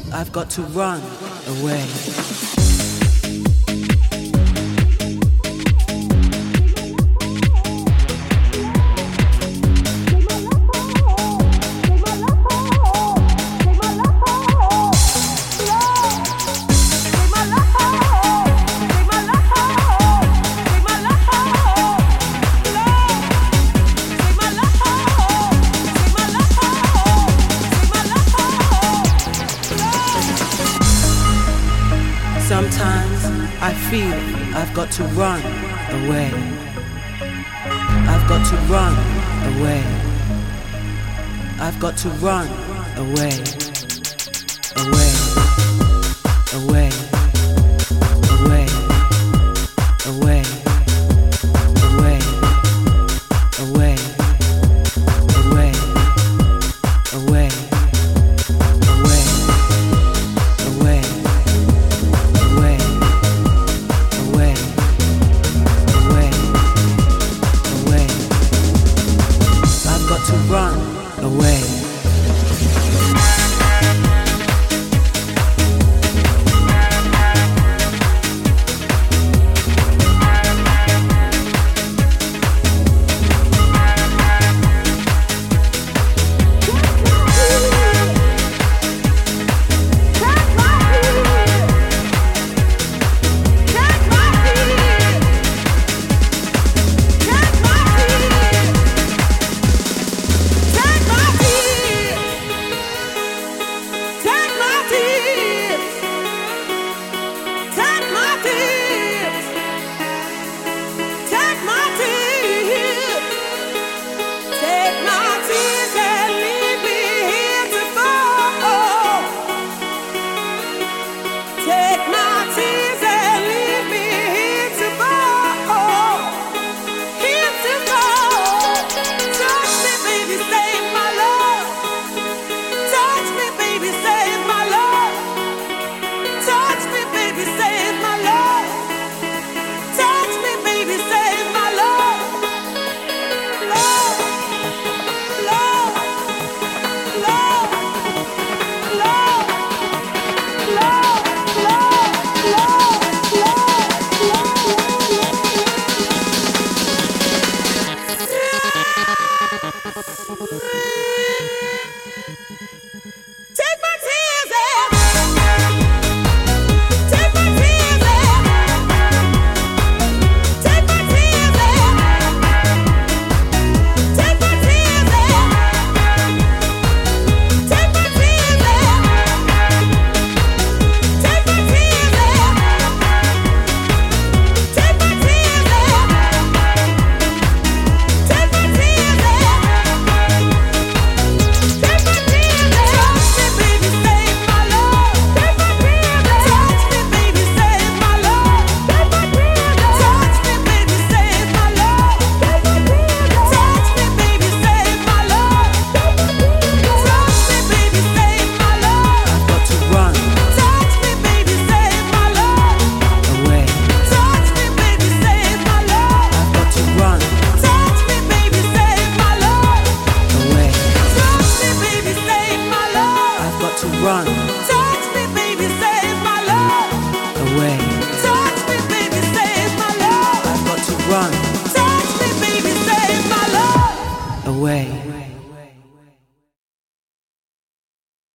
I've got to run away. Sometimes I feel I've got to run away. I've got to run away. I've got to run away. Away. Away. Away. Away. Away. Away. Away. Away. Run away. Run. Touch me, baby, save my love. Away. Touch me, baby, save my love. I've got to run. Touch me, baby, save my love. Away.